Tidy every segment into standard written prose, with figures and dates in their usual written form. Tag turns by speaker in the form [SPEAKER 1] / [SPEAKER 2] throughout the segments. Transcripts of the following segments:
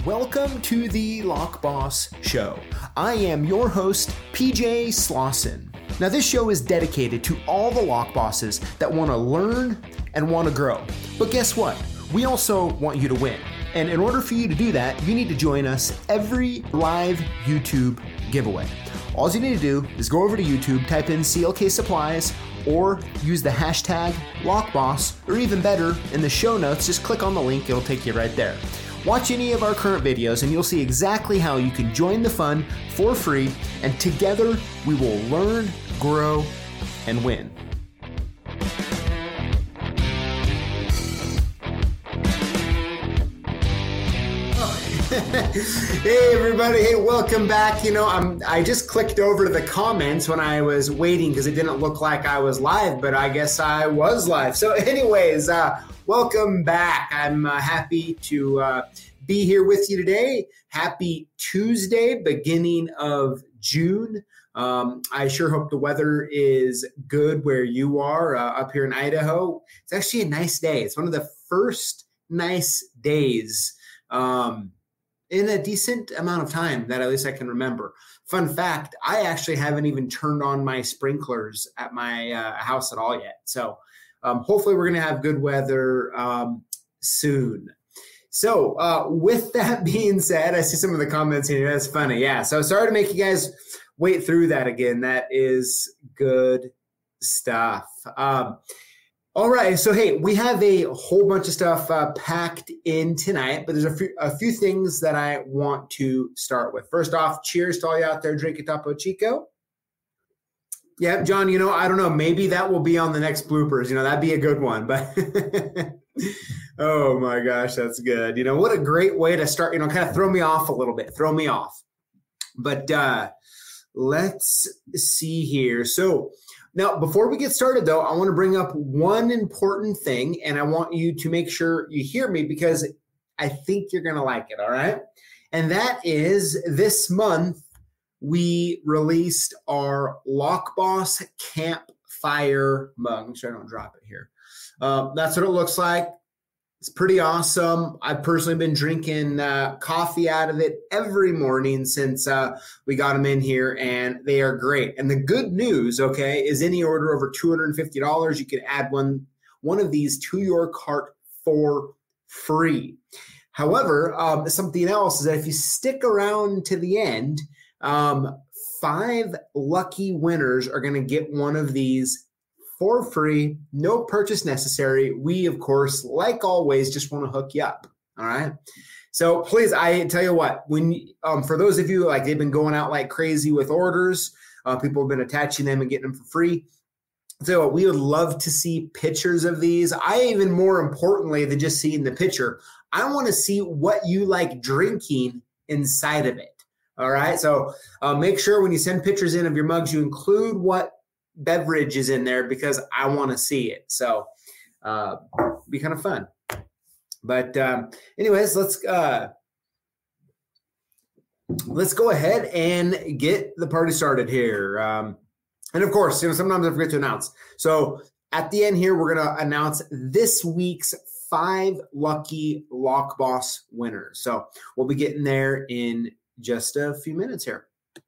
[SPEAKER 1] Welcome to the Lock Boss Show. I am your host, PJ Slauson. Now, this show is dedicated to all the lock bosses that want to learn and want to grow. But guess what? We also want you to win. And in order for you to do that, you need to join us every live YouTube giveaway. All you need to do is go over to YouTube, type in CLK Supplies, or use the hashtag LockBoss, or even better, in the show notes, just click on the link, it'll take you right there. Watch any of our current videos and you'll see exactly how you can join the fun for free, and together we will learn, grow, and win. Hey everybody, hey, welcome back. I just clicked over to the comments when I was waiting because it didn't look like I was live, but I guess I was live. So anyways, welcome back. I'm happy to be here with you today. Happy Tuesday, beginning of June. I sure hope the weather is good where you are up here in Idaho. It's actually a nice day. It's one of the first nice days in a decent amount of time that at least I can remember. Fun fact, I actually haven't even turned on my sprinklers at my house at all yet. So hopefully we're going to have good weather soon. So with that being said, I see some of the comments here. That's funny. Yeah. So sorry to make you guys wait through that again. That is good stuff. All right. So, hey, we have a whole bunch of stuff packed in tonight, but there's a few things that I want to start with. First off, cheers to all you out there drinking Topo Chico. Yeah, John, I don't know. Maybe that will be on the next bloopers. That'd be a good one. But oh, my gosh, that's good. What a great way to start, kind of throw me off a little bit. Throw me off. But let's see here. So, now, before we get started, though, I want to bring up one important thing, and I want you to make sure you hear me because I think you're going to like it, all right? And that is this month, we released our Lock Boss Campfire mug. Make sure I don't drop it here. That's what it looks like. It's pretty awesome. I've personally been drinking coffee out of it every morning since we got them in here, and they are great. And the good news, okay, is any order over $250, you can add one of these to your cart for free. However, something else is that if you stick around to the end, 5 lucky winners are going to get one of these for free, no purchase necessary. We, of course, like always, just want to hook you up. All right. So please, I tell you what, when for those of you they've been going out like crazy with orders, people have been attaching them and getting them for free. So we would love to see pictures of these. Even more importantly than just seeing the picture, I want to see what you like drinking inside of it. All right. So make sure when you send pictures in of your mugs, you include what beverage is in there because I want to see it. So be kind of fun. But anyways, let's go ahead and get the party started here. And of course, sometimes I forget to announce. So at the end here, we're going to announce this week's 5 lucky Lock Boss winners. So we'll be getting there in just a few minutes here.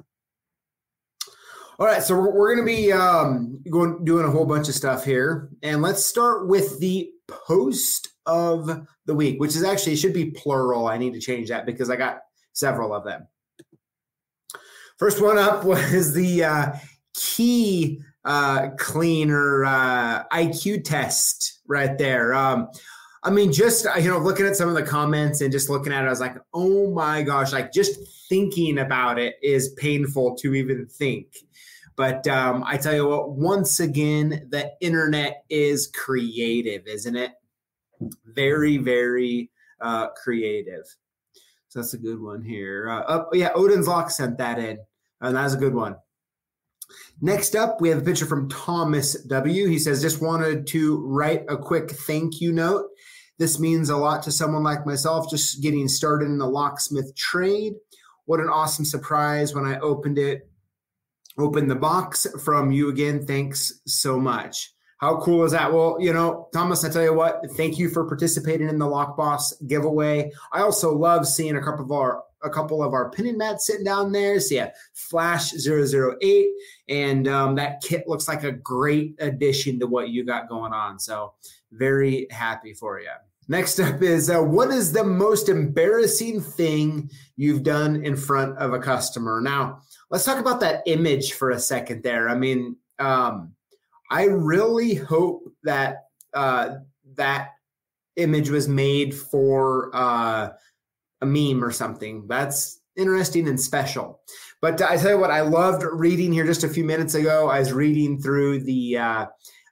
[SPEAKER 1] All right, so we're going to be doing a whole bunch of stuff here. And let's start with the post of the week, which is actually, it should be plural. I need to change that because I got several of them. First one up was the key cleaner IQ test right there. Just, looking at some of the comments and just looking at it, I was like, oh my gosh, just thinking about it is painful to even think. But I tell you what, once again, the internet is creative, isn't it? Very, very creative. So that's a good one here. Odin's Lock sent that in. And that's a good one. Next up, we have a picture from Thomas W. He says, just wanted to write a quick thank you note. This means a lot to someone like myself, just getting started in the locksmith trade. What an awesome surprise when I opened the box from you again. Thanks so much. How cool is that? Well, Thomas, I tell you what, thank you for participating in the Lock Boss giveaway. I also love seeing a couple of our pinning mats sitting down there. So yeah, Flash 008. And that kit looks like a great addition to what you got going on. So very happy for you. Next up is what is the most embarrassing thing you've done in front of a customer? Now, let's talk about that image for a second there. I mean, I really hope that that image was made for a meme or something. That's interesting and special. But I tell you what, I loved reading here just a few minutes ago. I was reading through the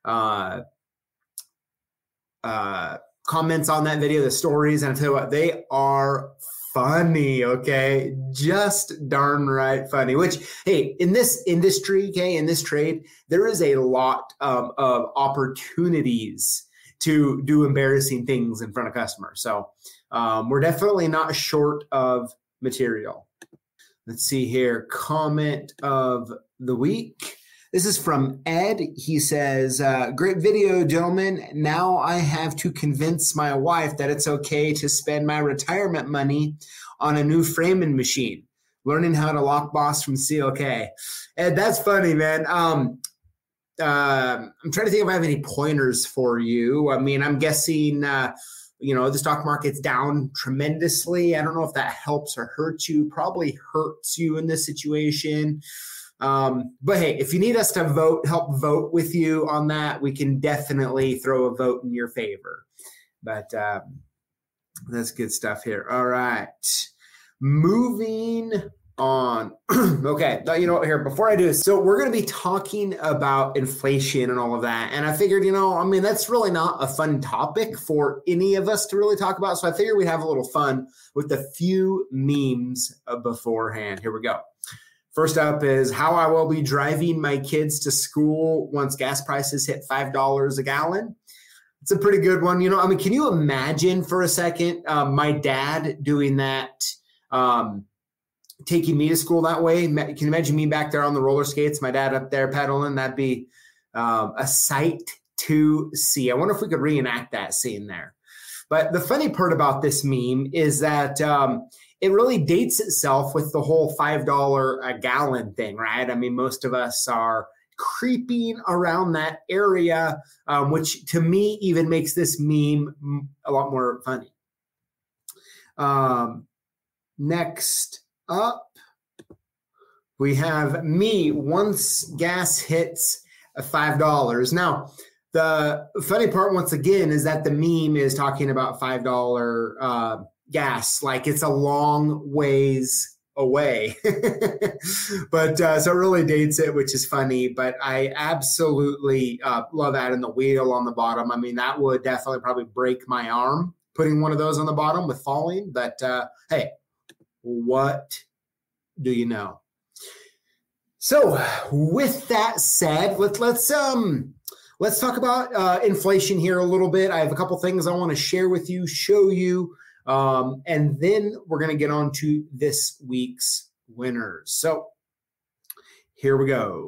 [SPEAKER 1] comments on that video, the stories, and I tell you what, they are funny, okay? Just darn right funny, which, hey, in this industry, okay, in this trade, there is a lot of opportunities to do embarrassing things in front of customers. So we're definitely not short of material. Let's see here. Comment of the week. This is from Ed. He says, great video, gentlemen. Now I have to convince my wife that it's okay to spend my retirement money on a new framing machine. Learning how to Lock Boss from CLK. Ed, that's funny, man. I'm trying to think if I have any pointers for you. I mean, I'm guessing, the stock market's down tremendously. I don't know if that helps or hurts you. Probably hurts you in this situation. But hey, if you need us to help vote with you on that, we can definitely throw a vote in your favor. But that's good stuff here. All right. Moving on. Okay. Here, before I do this, so we're going to be talking about inflation and all of that. And I figured, that's really not a fun topic for any of us to really talk about. So I figured we'd have a little fun with a few memes beforehand. Here we go. First up is how I will be driving my kids to school once gas prices hit $5 a gallon. It's a pretty good one. Can you imagine for a second my dad doing that, taking me to school that way? Can you imagine me back there on the roller skates, my dad up there pedaling? That'd be a sight to see. I wonder if we could reenact that scene there. But the funny part about this meme is that it really dates itself with the whole $5 a gallon thing, right? I mean, most of us are creeping around that area, which to me even makes this meme a lot more funny. Next up, we have me once gas hits $5. Now, the funny part, once again, is that the meme is talking about $5 gas, like it's a long ways away. But so it really dates it, which is funny. But I absolutely love adding the wheel on the bottom. I mean, that would definitely probably break my arm putting one of those on the bottom with falling. But hey, what do you know? So with that said, let's talk about inflation here a little bit. I have a couple things I want to share with you, show you, and then we're going to get on to this week's winners. So here we go.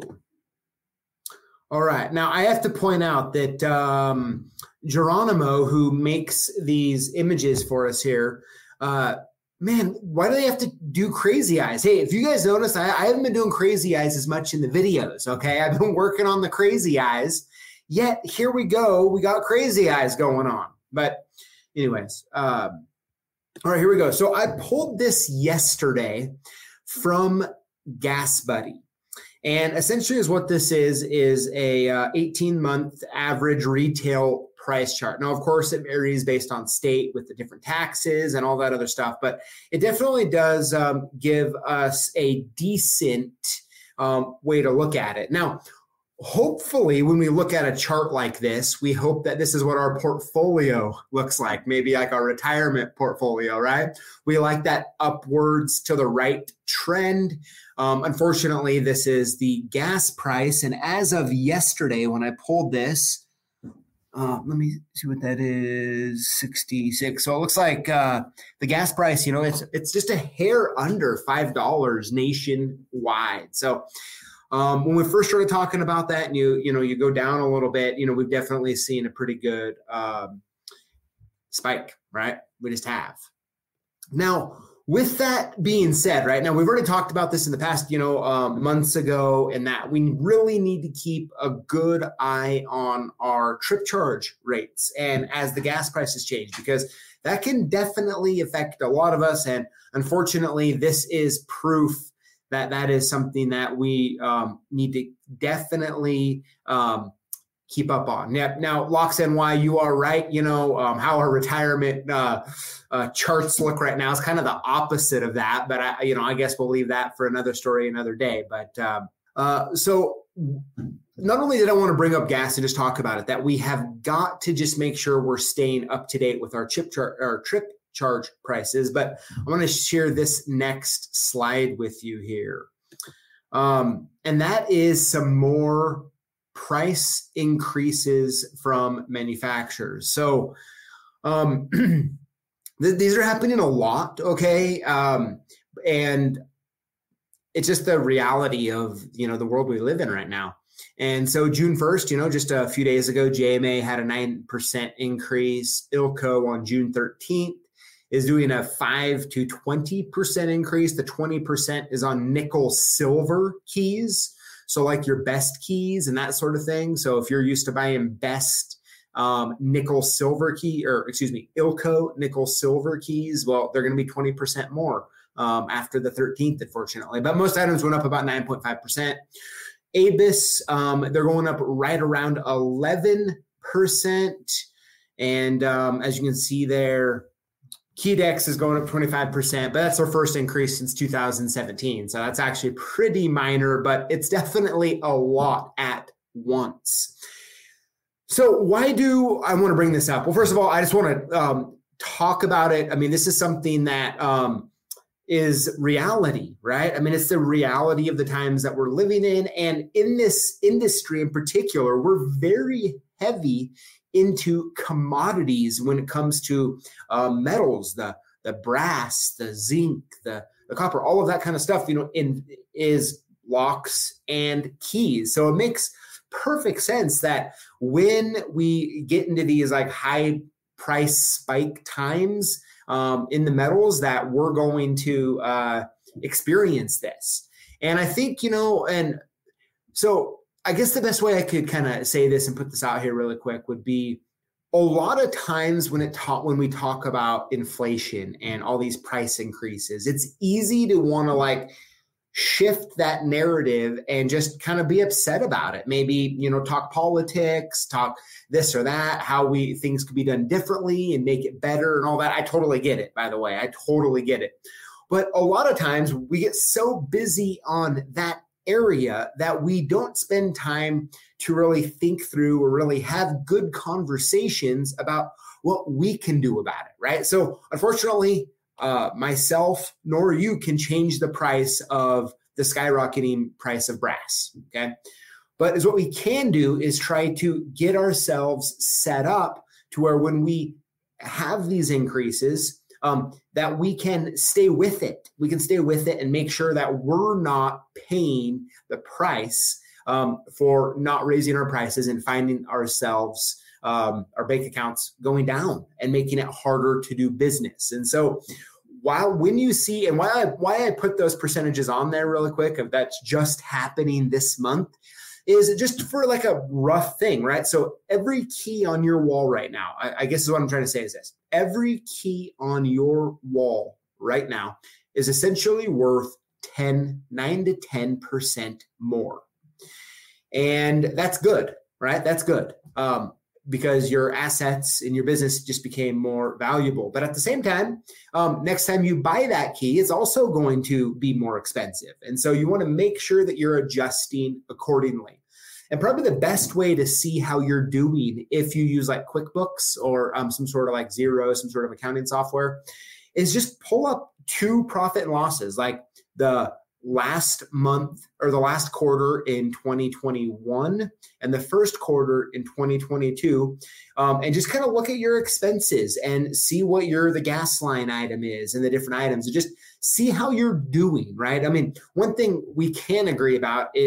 [SPEAKER 1] All right. Now, I have to point out that Geronimo, who makes these images for us here, man, why do they have to do crazy eyes? Hey, if you guys notice, I haven't been doing crazy eyes as much in the videos, okay? I've been working on the crazy eyes. Yet, here we go. We got crazy eyes going on. But anyways, all right, here we go. So I pulled this yesterday from Gas Buddy. And essentially is what this is a 18-month average retail price chart. Now, of course, it varies based on state with the different taxes and all that other stuff, but it definitely does give us a decent way to look at it. Now, hopefully, when we look at a chart like this, we hope that this is what our portfolio looks like, maybe like our retirement portfolio, right? We like that upwards to the right trend. Unfortunately, this is the gas price. And as of yesterday, when I pulled this, let me see what that is, 66. So it looks like the gas price, it's just a hair under $5 nationwide. So When we first started talking about that, and you go down a little bit, we've definitely seen a pretty good spike, right? We just have. Now, with that being said, right now, we've already talked about this in the past, months ago, and that we really need to keep a good eye on our trip charge rates and as the gas prices change, because that can definitely affect a lot of us. And unfortunately, this is proof that is something that we need to definitely keep up on. Now, Locks NY, you are right. How our retirement charts look right now is kind of the opposite of that. But I guess we'll leave that for another story, another day. But so not only did I want to bring up gas and just talk about it, that we have got to just make sure we're staying up to date with our trip charge prices. But I want to share this next slide with you here. And that is some more price increases from manufacturers. So these are happening a lot, okay? And it's just the reality of, the world we live in right now. And so June 1st, just a few days ago, JMA had a 9% increase. ILCO on June 13th is doing a 5 to 20% increase. The 20% is on nickel silver keys. So like your best keys and that sort of thing. So if you're used to buying best nickel silver key, ILCO nickel silver keys, well, they're going to be 20% more after the 13th, unfortunately. But most items went up about 9.5%. ABIS, they're going up right around 11%. And as you can see there, KeyDex is going up 25%, but that's their first increase since 2017. So that's actually pretty minor, but it's definitely a lot at once. So why do I want to bring this up? Well, first of all, I just want to talk about it. I mean, this is something that is reality, right? I mean, it's the reality of the times that we're living in. And in this industry in particular, we're very heavy into commodities when it comes to metals, the brass, the zinc, the copper, all of that kind of stuff, is locks and keys. So it makes perfect sense that when we get into these like high price spike times in the metals, that we're going to experience this. And I think, and so I guess the best way I could kind of say this and put this out here really quick would be a lot of times when we talk about inflation and all these price increases, it's easy to want to like shift that narrative and just kind of be upset about it. Maybe, talk politics, talk this or that, how things could be done differently and make it better and all that. I totally get it, by the way. I totally get it. But a lot of times we get so busy on that area that we don't spend time to really think through or really have good conversations about what we can do about it, right? So unfortunately, myself nor you can change the price of the skyrocketing price of brass, okay? But what we can do is try to get ourselves set up to where when we have these increases, that we can stay with it. We can stay with it and make sure that we're not paying the price for not raising our prices and finding ourselves, our bank accounts going down and making it harder to do business. And so when you see, and why I put those percentages on there really quick of that's just happening this month, is just for like a rough thing, right? So every key on your wall right now, I guess is what I'm trying to say is this. Every key on your wall right now is essentially worth 9 to 10% more. And that's good, right? That's good because your assets in your business just became more valuable. But at the same time, next time you buy that key, it's also going to be more expensive. And so you want to make sure that you're adjusting accordingly. And probably the best way to see how you're doing if you use like QuickBooks or some sort of like Xero, some sort of accounting software, is just pull up 2 profit and losses, like the last month or the last quarter in 2021 and the first quarter in 2022, and just kind of look at your expenses and see what the gas line item is and the different items and just see how you're doing, right? I mean, one thing we can agree about is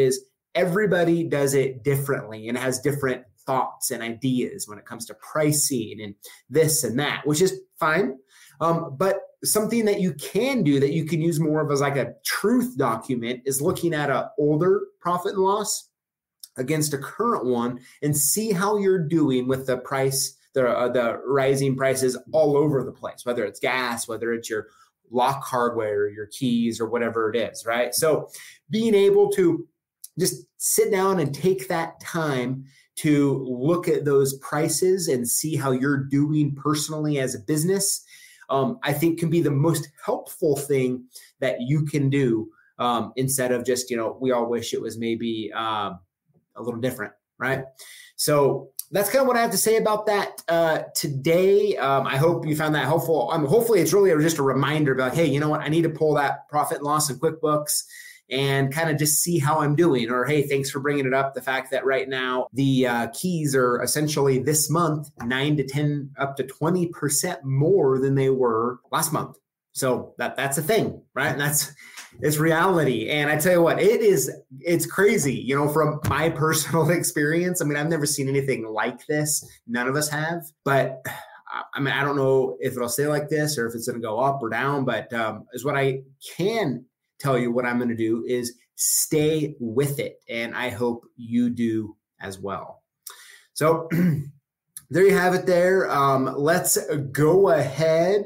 [SPEAKER 1] everybody does it differently and has different thoughts and ideas when it comes to pricing and this and that, which is fine. But something that you can do that you can use more of as like a truth document is looking at an older profit and loss against a current one and see how you're doing with the price, the rising prices all over the place, whether it's gas, whether it's your lock hardware, your keys, or whatever it is, right? So being able to just sit down and take that time to look at those prices and see how you're doing personally as a business, I think can be the most helpful thing that you can do instead of just, we all wish it was maybe a little different, right? So that's kind of what I have to say about that today. I hope you found that helpful. Hopefully it's really just a reminder about, hey, you know what? I need to pull that profit and loss in QuickBooks and kind of just see how I'm doing. Or, hey, thanks for bringing it up. The fact that right now the keys are essentially this month 9 to 10 up to 20% more than they were last month. So that's a thing, right? And it's reality. And I tell you what, it's crazy, from my personal experience. I mean, I've never seen anything like this. None of us have. But I mean, I don't know if it'll stay like this or if it's going to go up or down. But is what I can tell you what I'm going to do is stay with it. And I hope you do as well. So there you have it there. Let's go ahead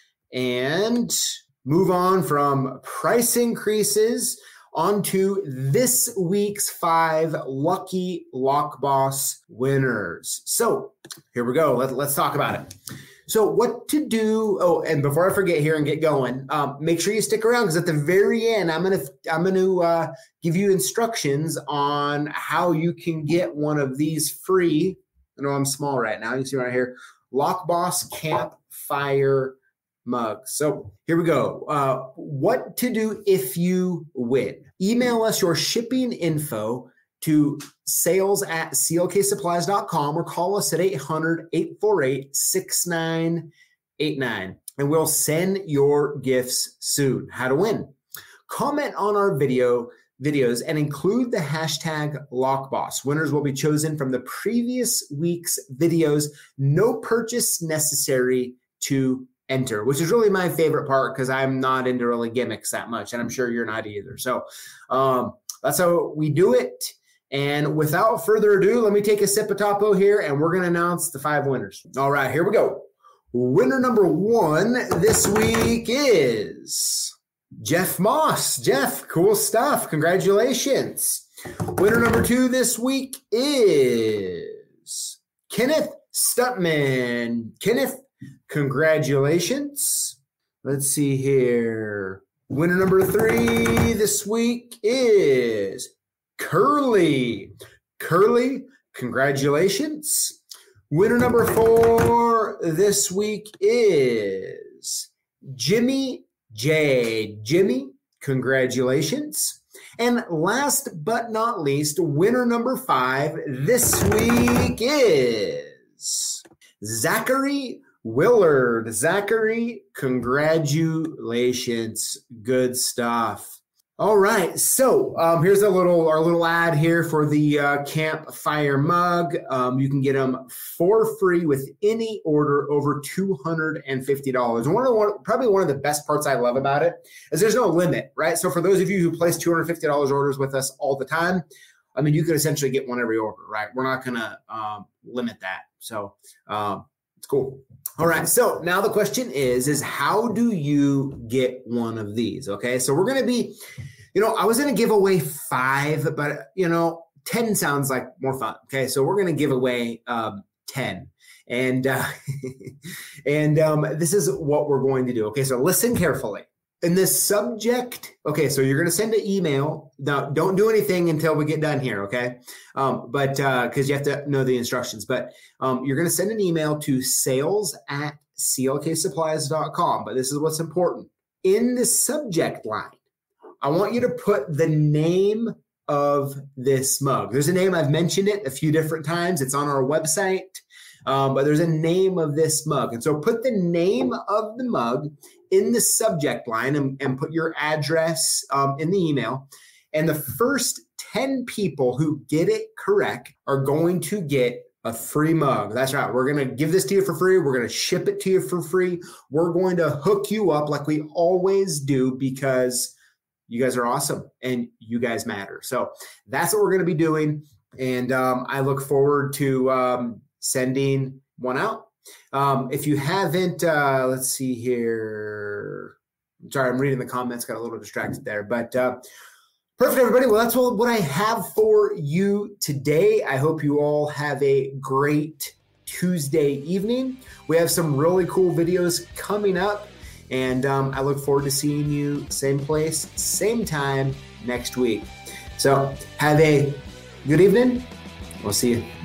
[SPEAKER 1] and move on from price increases onto this week's 5 lucky Lock Boss winners. So here we go. Let's talk about it. So what to do? Oh, and before I forget here and get going, make sure you stick around because at the very end, I'm gonna give you instructions on how you can get one of these free. I know I'm small right now. You can see right here, Lock Boss Campfire mugs. So here we go. What to do if you win? Email us your shipping info to sales@clksupplies.com or call us at 800-848-6989 and we'll send your gifts soon. How to win? Comment on our videos and include the hashtag LockBoss. Winners will be chosen from the previous week's videos. No purchase necessary to enter, which is really my favorite part because I'm not into really gimmicks that much, and I'm sure you're not either. So that's how we do it. And without further ado, let me take a sip of Topo here, and we're going to announce the 5 winners. All right, here we go. Winner number 1 this week is Jeff Moss. Jeff, cool stuff. Congratulations. Winner number 2 this week is Kenneth Stutman. Kenneth, congratulations. Let's see here. Winner number 3 this week is Curly. Curly, congratulations. Winner number 4 this week is Jimmy J. Jimmy, congratulations. And last but not least, winner number 5 this week is Zachary Willard. Zachary, congratulations. Good stuff. All right, so here's our little ad here for the Campfire mug. You can get them for free with any order over $250. And probably one of the best parts I love about it is there's no limit, right? So for those of you who place $250 orders with us all the time, I mean, you could essentially get one every order, right? We're not going to limit that. So it's cool. All right. So now the question is how do you get one of these? Okay. So we're going to be, I was going to give away 5, but 10 sounds like more fun. Okay. So we're going to give away 10 and this is what we're going to do. Okay. So listen carefully. In this subject, okay, so you're going to send an email. Now, don't do anything until we get done here, okay? But because you have to know the instructions. But you're going to send an email to sales@clksupplies.com. But this is what's important. In the subject line, I want you to put the name of this mug. There's a name. I've mentioned it a few different times. It's on our website. But there's a name of this mug. And so put the name of the mug in the subject line and put your address in the email. And the first 10 people who get it correct are going to get a free mug. That's right. We're going to give this to you for free. We're going to ship it to you for free. We're going to hook you up like we always do because you guys are awesome and you guys matter. So that's what we're going to be doing. And I look forward to sending one out. If you haven't, let's see here. Sorry, I'm reading the comments, got a little distracted there. But perfect, everybody. Well, that's what I have for you today. I hope you all have a great Tuesday evening. We have some really cool videos coming up. And I look forward to seeing you same place, same time next week. So have a good evening. We'll see you